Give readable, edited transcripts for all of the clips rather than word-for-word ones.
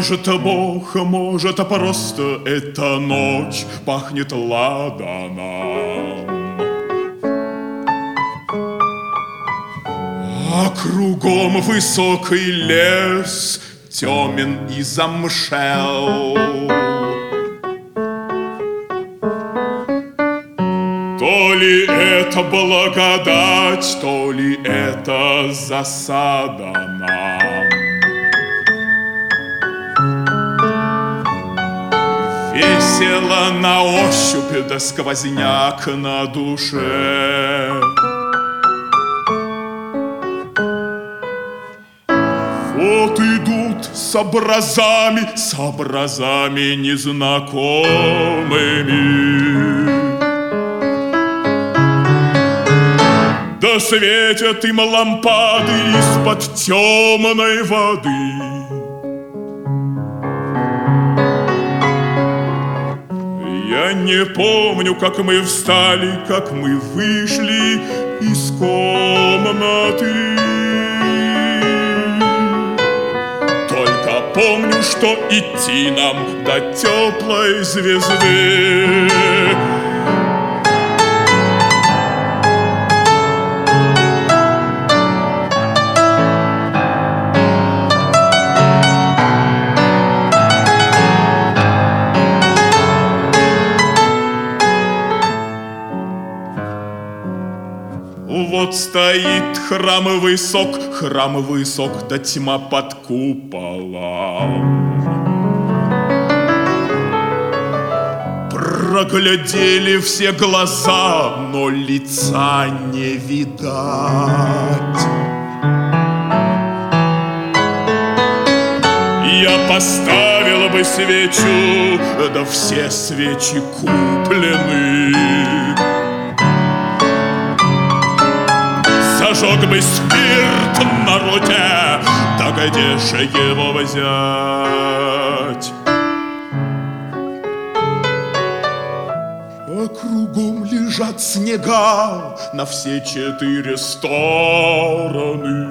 может Бог, может просто эта ночь пахнет ладаном. А кругом высокий лес, темен и замшел. То ли это благодать, то ли это засада нам. Весело на ощупь, да сквозняк на душе. Вот идут с образами незнакомыми. Да светят им лампады из-под темной воды. Я не помню, как мы встали, как мы вышли из комнаты. Только помню, что идти нам до теплой звезды. Вот стоит храм высок, да тьма под куполом. Проглядели все глаза, но лица не видать. Я поставил бы свечу, да все свечи куплены. Зажег бы спирт на руке, да где же его взять? А кругом лежат снега на все 4 стороны.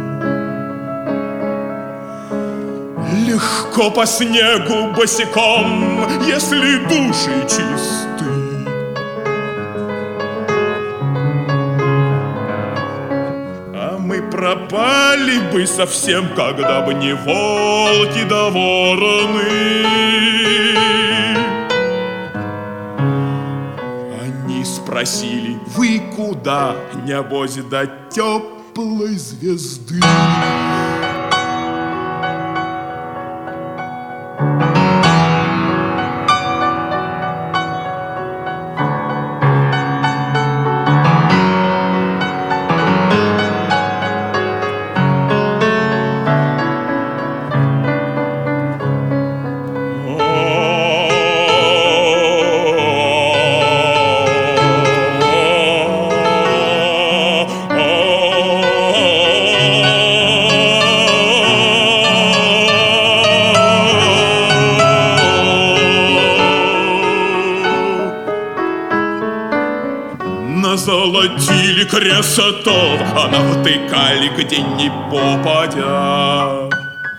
Легко по снегу босиком, если души чисты. Пропали бы совсем, когда бы не волки да вороны. Они спросили: вы куда? Небось до теплой звезды. Назолотили красотов, а навтыкали где ни попадя.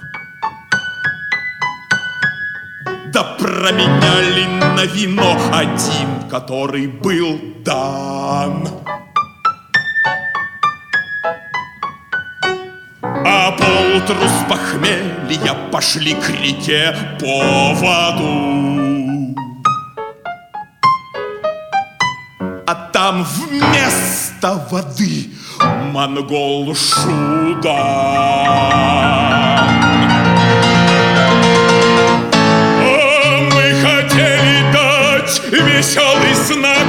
Да променяли на вино один, который был дан. А поутру с похмелья пошли к реке по воду. А там вместо воды монгол Шудан. Мы хотели дать веселый знак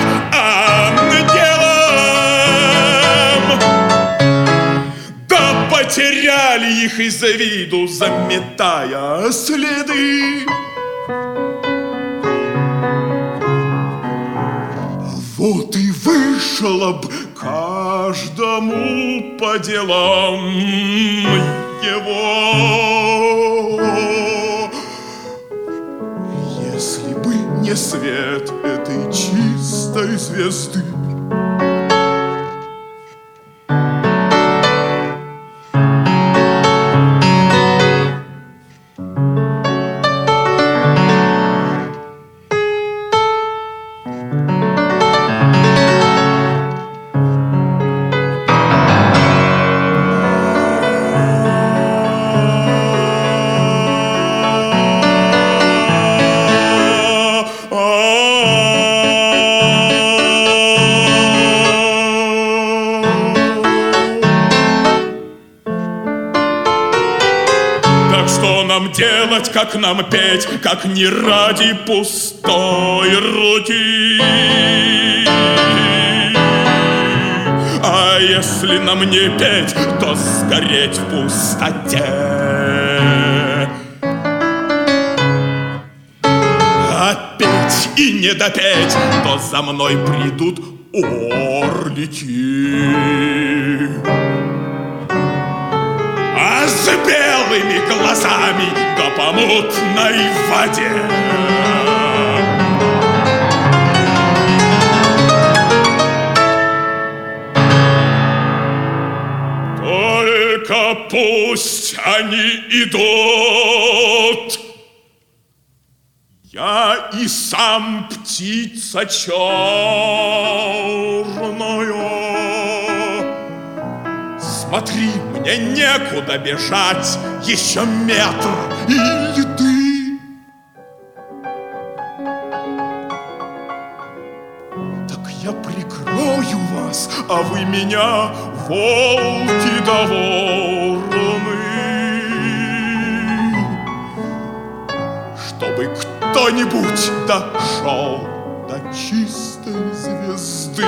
ангелам, да потеряли их из-за виду, заметая следы. Вот и вышло б каждому по делам его, если бы не свет этой чистой звезды. делать, как нам петь, как не ради пустой руки? А если нам не петь, то сгореть в пустоте. А петь и не допеть, то за мной придут орлики. А с белыми глазами да по мутной воде. Только пусть они идут, я и сам птица черная. Смотри, мне некуда бежать, еще метр или ты. Так я прикрою вас, а вы меня, волки да вороны, чтобы кто-нибудь дошел до чистой звезды.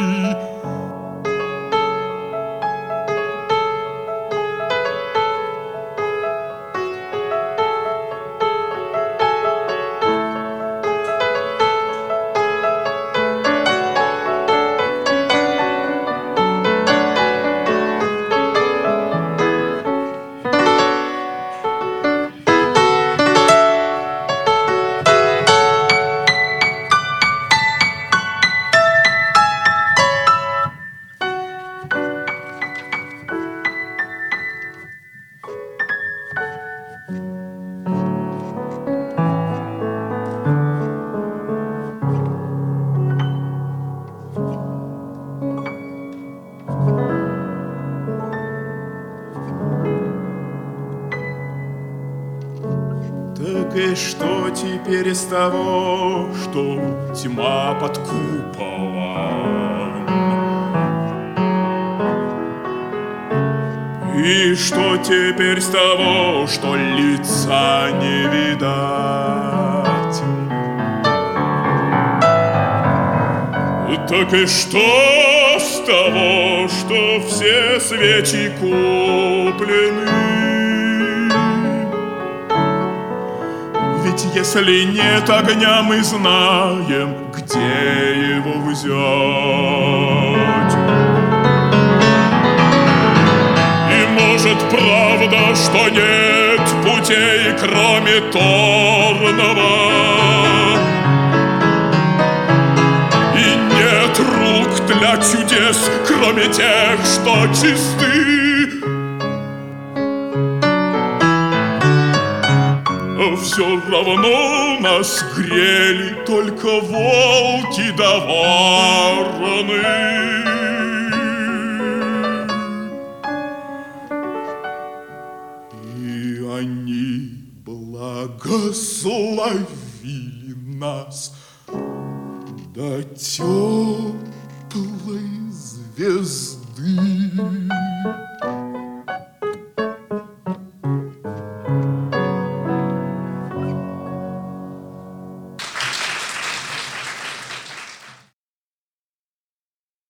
Так и что теперь из того, что тьма под куполом? И что теперь с того, что лица не видать? Так и что с того, что все свечи куплены? Ведь если нет огня, мы знаем, где его взять. И может правда, что нет путей, кроме торного, и нет рук для чудес, кроме тех, что чисты. Все равно нас грели только волки да вороны. И они благословили нас до теплой звезды.